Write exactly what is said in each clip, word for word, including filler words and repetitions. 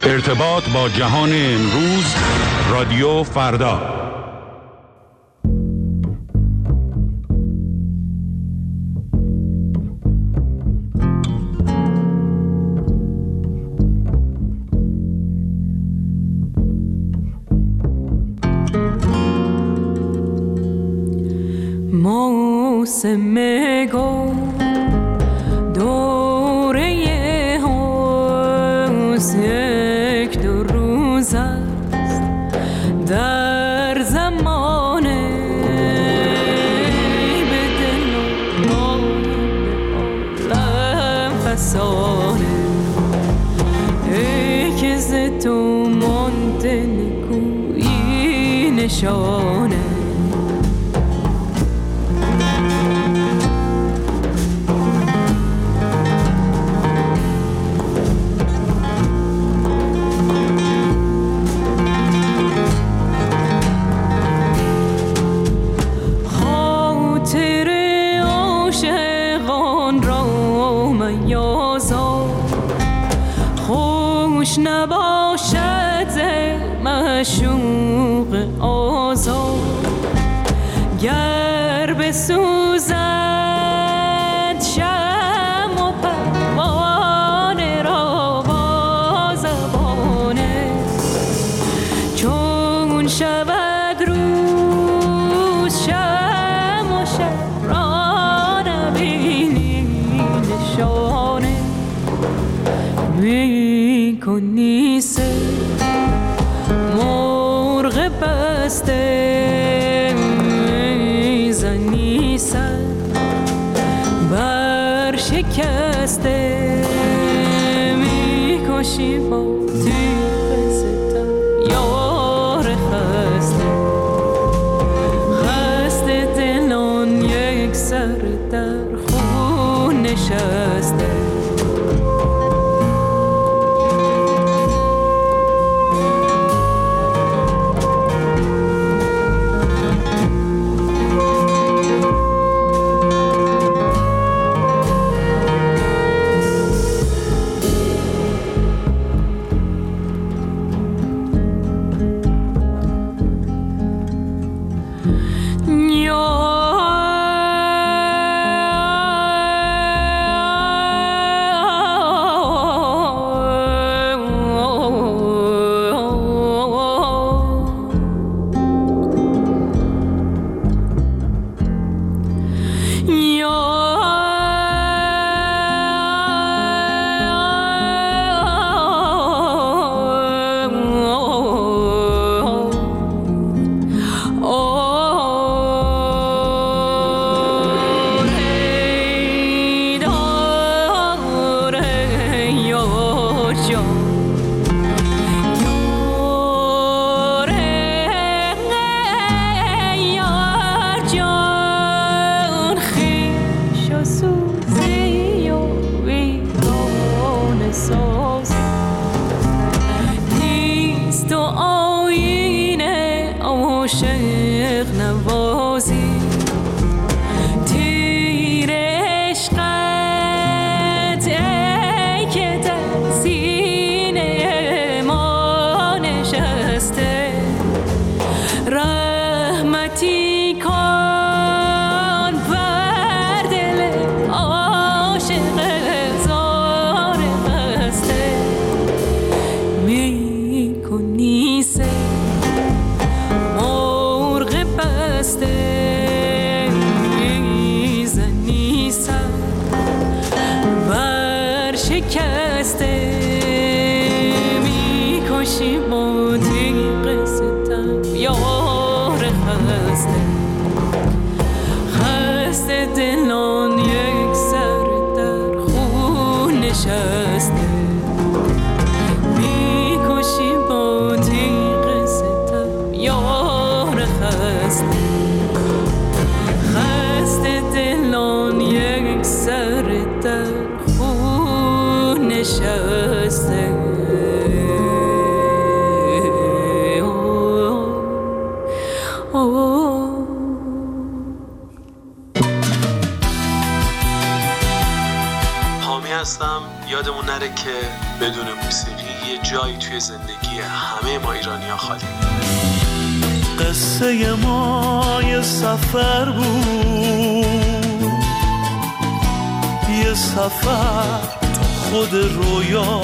ارتباط با جهان امروز، رادیو فردا. موسم گل دوره هاست، یک دو روز است در زمانه، به دل و عالم فسانه، ای که ز تو مانده نکویی نشانه. خوش نباشد ز معشوق آزاد، گر بسوزد شمع و پروانه را با زبانه، چون شود روز شمع و شب را نبینی نشانه. می کنی سه مرغ بسته، می زنی سر بر شکسته، می کشی با تیغ ستم یار خسته، خسته دلان یک سر در خون نشسته. هستم. یادمون نره که بدون موسیقی یه جایی توی زندگی همه ما ایرانی‌ها خالی. قصه ما یه سفر بود، یه سفر تو خود رویا.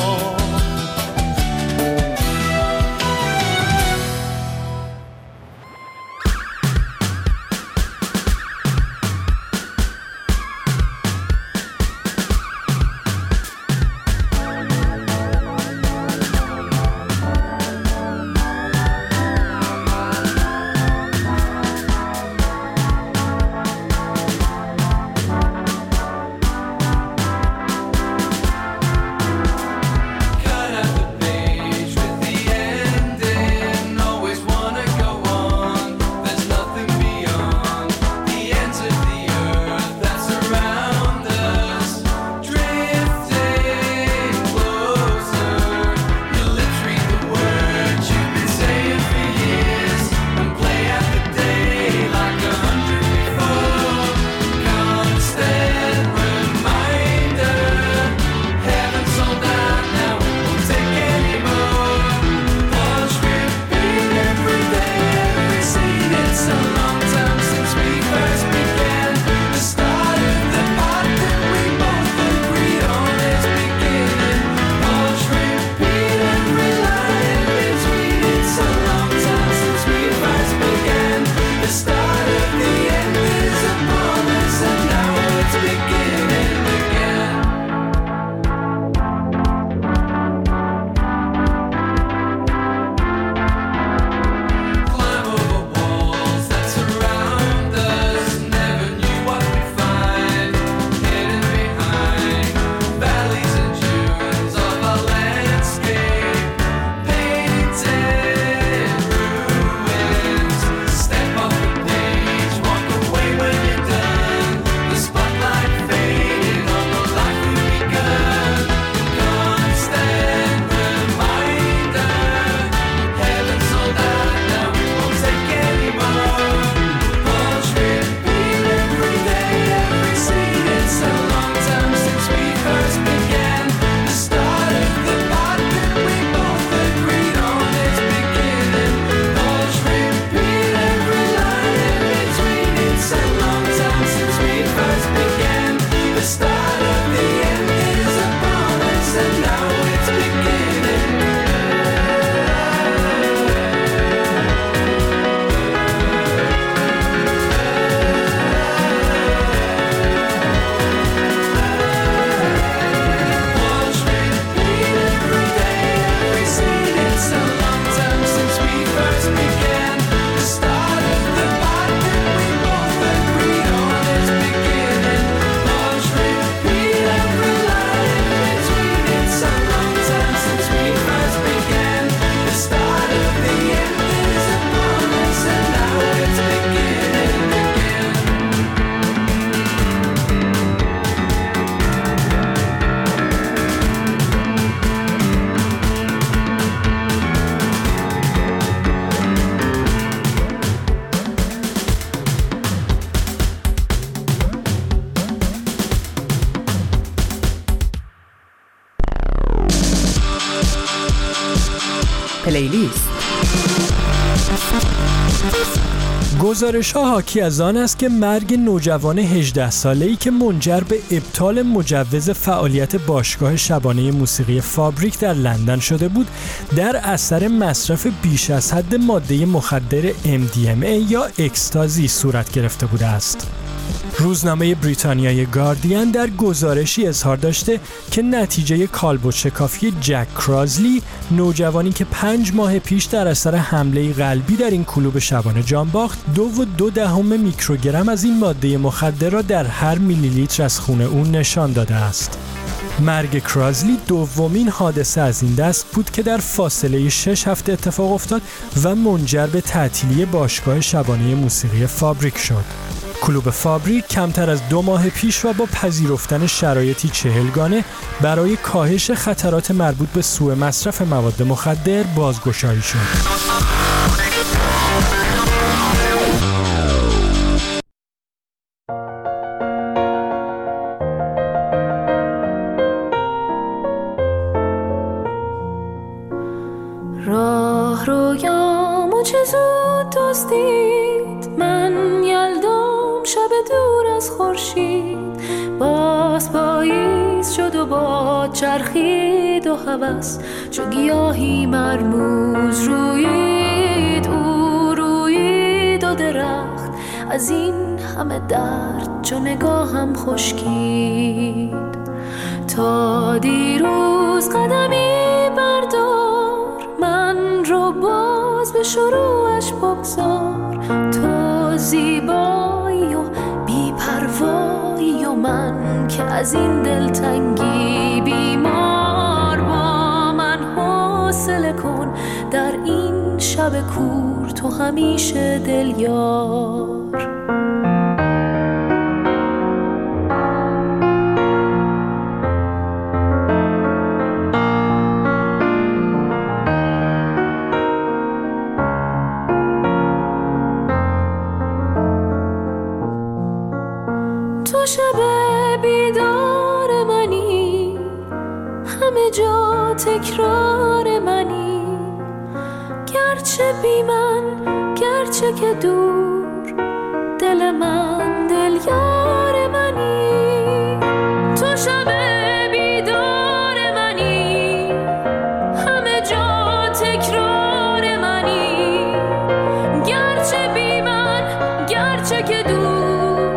پلیلیست. گزارش‌ها حاکی از آن است که مرگ نوجوان هجده ساله‌ای که منجر به ابطال مجوز فعالیت باشگاه شبانه موسیقی فابریک در لندن شده بود، در اثر مصرف بیش از حد ماده مخدر ام دی ام ای یا اکستازی صورت گرفته بوده است. روزنامه بریتانیای گاردین در گزارشی اظهار داشته که نتیجه کالبد شکافی جک کرازلی، نوجوانی که پنج ماه پیش در اثر حمله قلبی در این کلوب شبانه جان باخت، دو و دو دهم میکروگرم از این ماده مخدر را در هر میلی لیتر از خون او نشان داده است. مرگ کرازلی دومین حادثه از این دست بود که در فاصله شش هفته اتفاق افتاد و منجر به تعطیلی باشگاه شبانه موسیقی فابریک شد. کلوب فابریک کمتر از دو ماه پیش و با پذیرفتن شرایطی چهلگانه برای کاهش خطرات مربوط به سوء مصرف مواد مخدر بازگشایی شد. راه رویامو چه زود دزدید، من یلدام شب دور از خورشید. باز پاییز شد و باد چرخید و هوس چو گیاهی مرموز رویید. او رویید و درخت از این همه درد چو نگاهم خشکید. تا دیروز قدمی بردار، من رو باز به شروعش بگذار. تو زیبایی و بی‌پروایی و من که از این دلتنگی بیمار. با من حوصله کن در این شب کور، تو همیشه دل یار. تو شب بیدار منی، همه جا تکرار منی. گرچه بی من، گرچه که دور، دل من دل یار منی. تو شب بیدار منی، همه جا تکرار منی. گرچه بی من، گرچه که دور،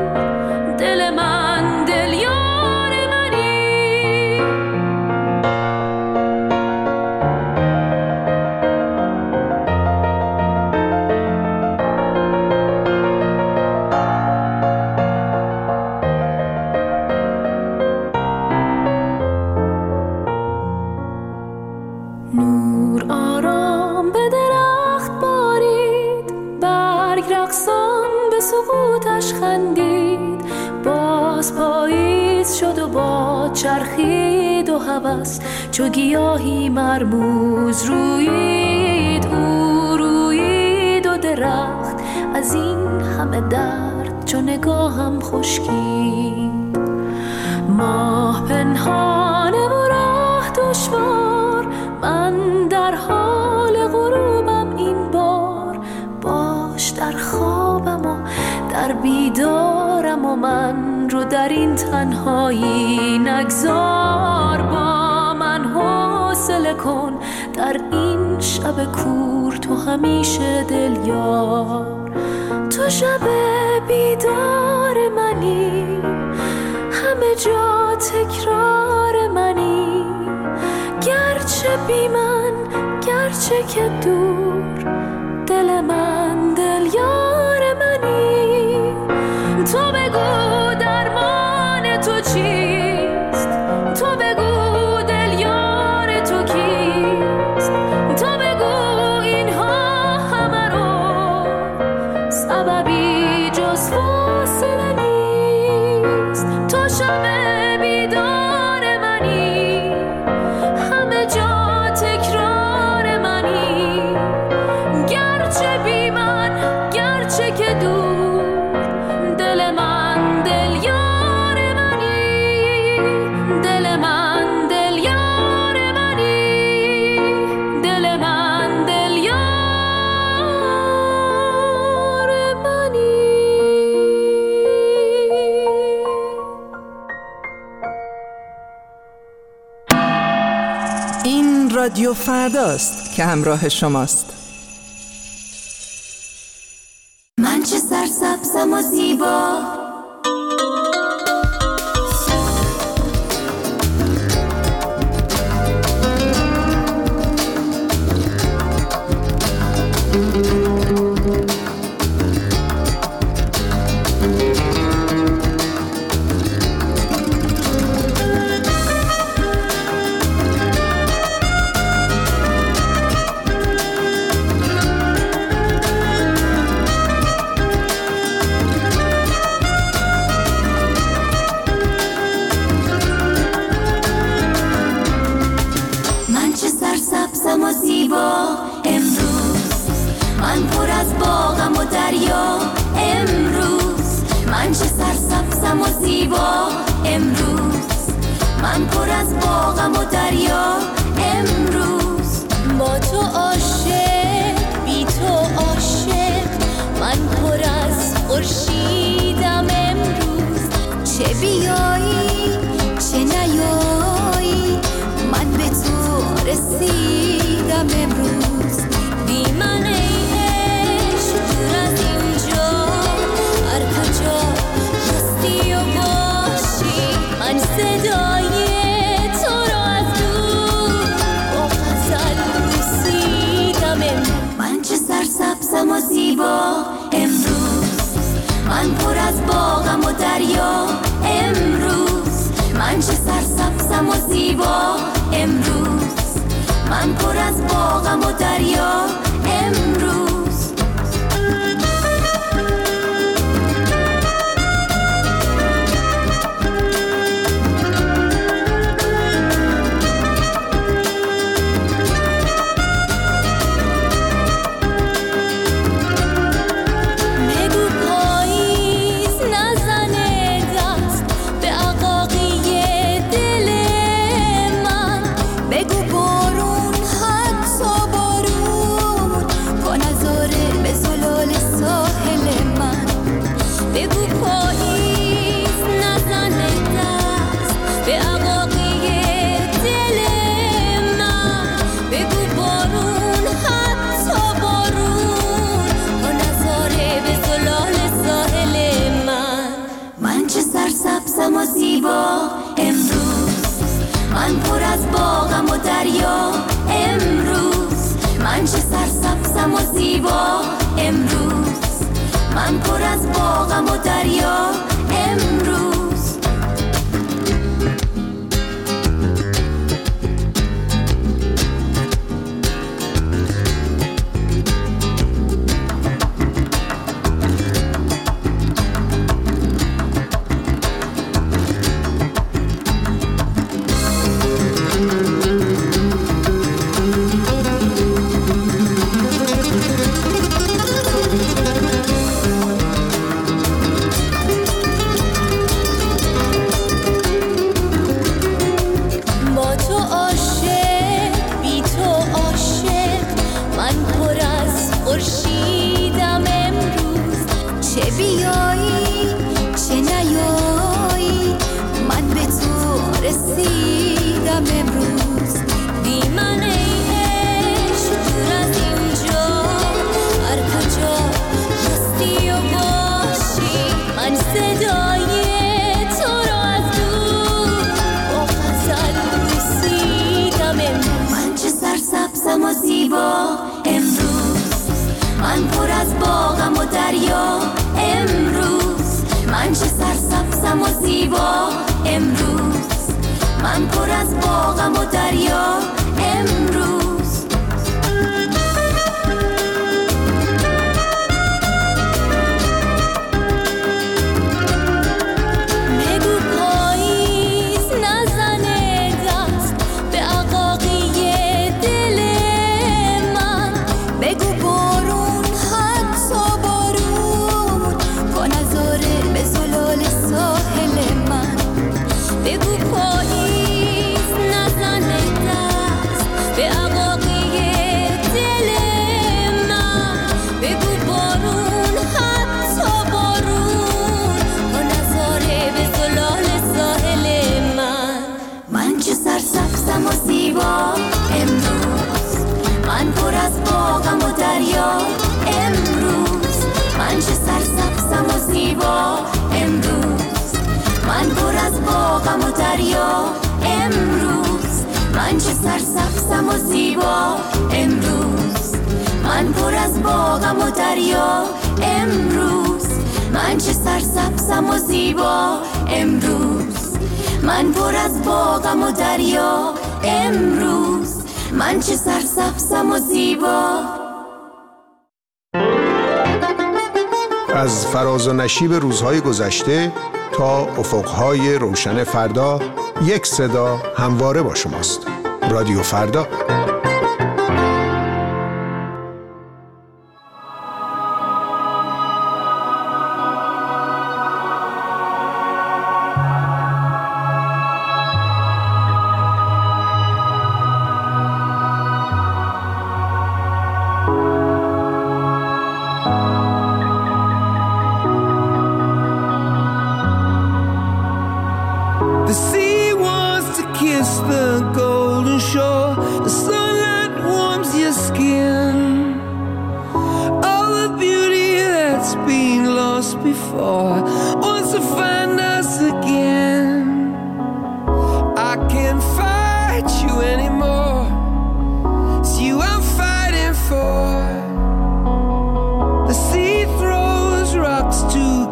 نور آرام به درخت بارید، برگ رقصان به سقوطش خندید. باز پاییز شد و باد چرخید و هوس چو گیاهی مرموز رویید. او رویید و درخت از این همه درد چو نگاهم خشکید. ماه پنهانه و راه دشوار، من در حال غروبم این بار. باش در خوابم و در بیدارم و من رو در این تنهایی نگذار. با من حوصله کن در این شب کور، تو همیشه دل یار. تو شب بیدار منی، همه جا تکرار منی. گرچه بی من، گرچه که دور، دل من دل یار منی. تو بگو درمان تو چیست، تو بگو دل یار تو کیست. تو بگو اینها همه رو سببی جز فاصله نیست. تو شب بیدار منی، همه جا تکرار منی. گرچه بی من، گرچه که دور، دل من دل یار منی. دل من دل یار منی. دل من دل یار منی. این رادیو فرداست که همراه شماست. من چه سرسبزم و زیبا، امروز من پر از باغم و دریا. امروز من چه سرسبزم و زیبا. امروز من پر از باغم و دریا. امروز با تو عاشق و زیبا امروز من پر از باغم و دریا امروز و زیبا امروز من پر از باغم و دریا امروز من چه سرسبزم و زیبا امروز من پر از باغم و دریا امروز از فراز و نشیب روزهای گذشته تا افقهای روشن فردا، یک صدا همواره با شماست. رادیو فردا.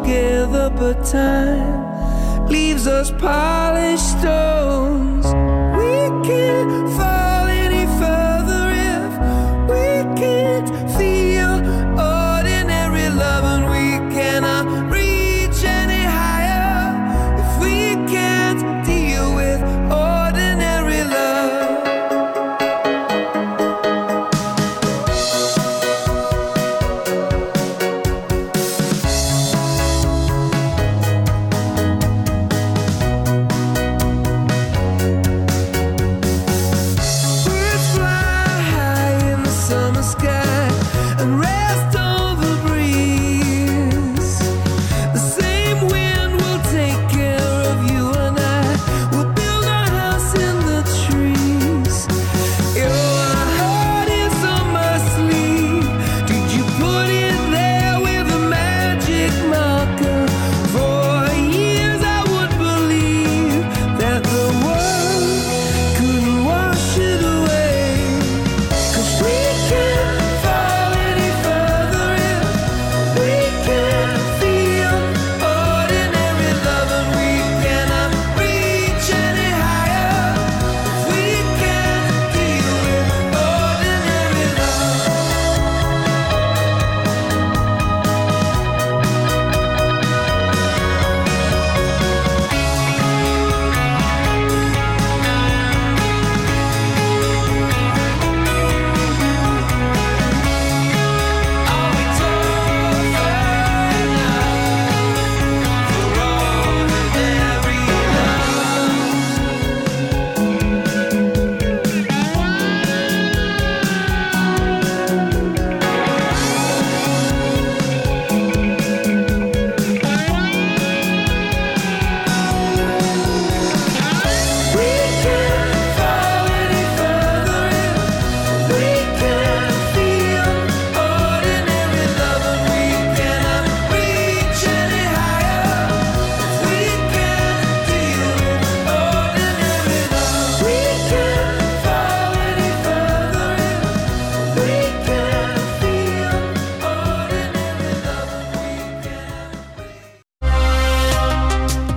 Time leaves us polished stones.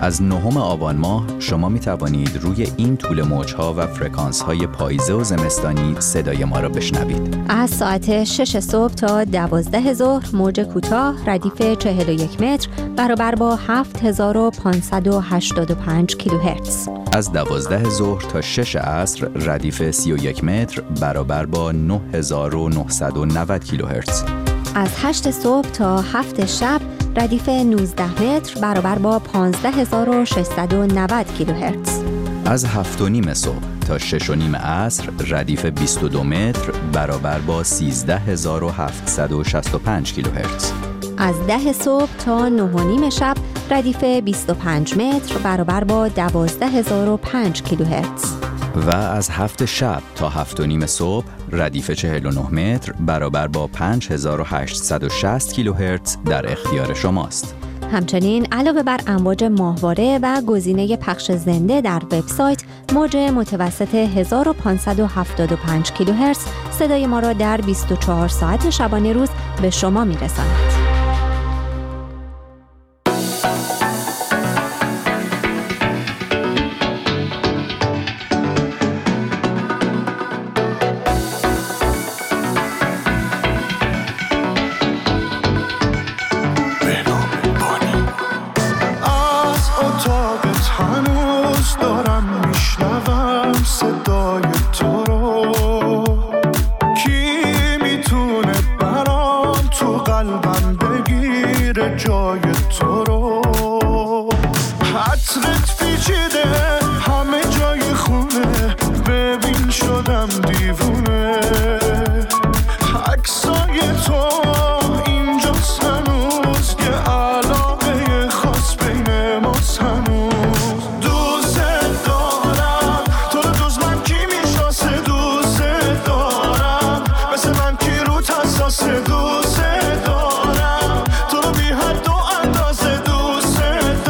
از نهم آبان ماه شما می توانید روی این طول موج‌ها و فرکانس‌های پاییزه و زمستانی صدای ما را بشنوید. از ساعت شش صبح تا دوازده ظهر موج کوتاه ردیف چهل و یک متر برابر با هفت هزار و پانصد و هشتاد و پنج کیلوهرتز. از دوازده ظهر تا شش عصر ردیف سی و یک متر برابر با نه هزار و نهصد و نود کیلوهرتز. از هشت صبح تا هفت شب ردیف نوزده متر برابر با پانزده هزار و ششصد و نود کیلوهرتز. از هفت و نیم صبح تا شش و نیم عصر ردیف بیست و دو متر برابر با سیزده هزار و هفتصد و شصت و پنج کیلوهرتز. از ده صبح تا نه و نیم شب ردیف بیست و پنج متر برابر با دوازده هزار و پنج کیلوهرتز. و از هفت شب تا هفت و نیم صبح ردیف چهل و نه متر برابر با پنج هزار و هشتصد و شصت کیلوهرتز در اختیار شماست. همچنین علاوه بر امواج ماهواره و گزینه پخش زنده در وبسایت، موج متوسط هزار و پانصد و هفتاد و پنج کیلوهرتز صدای ما را در بیست و چهار ساعت شبانه روز به شما میرساند. جای تو رو حسرت پیچیده همه جای خونه، ببین شدم دیوونه. عکسای تو اینجاست هنوز، یه علاقه خاص بین ماست هنوز. دوست دارم تو رو، دوست من کی میشناسه؟ دوست دارم مثل من کی رو حساسه؟ دوست دارم تو رو بی حد و اندازه، دوست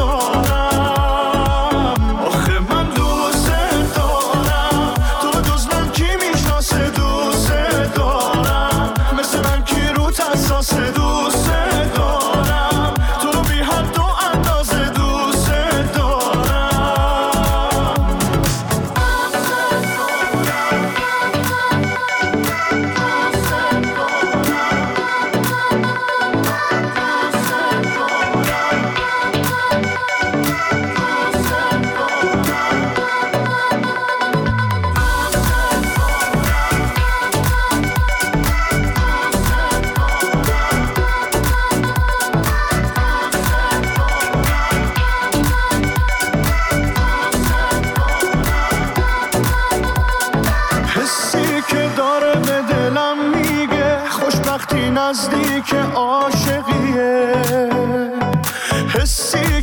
دارم. آخه من دوست دارم تو رو، دوست من کی میشناسه؟ دوست دارم مثل من کی رو حساسه؟ دوست دارم تو رو بی حد و اندازه، دوست دارم. حسی که داره به دلم میگه خوشبختی نزدیک عاشقیه. حسی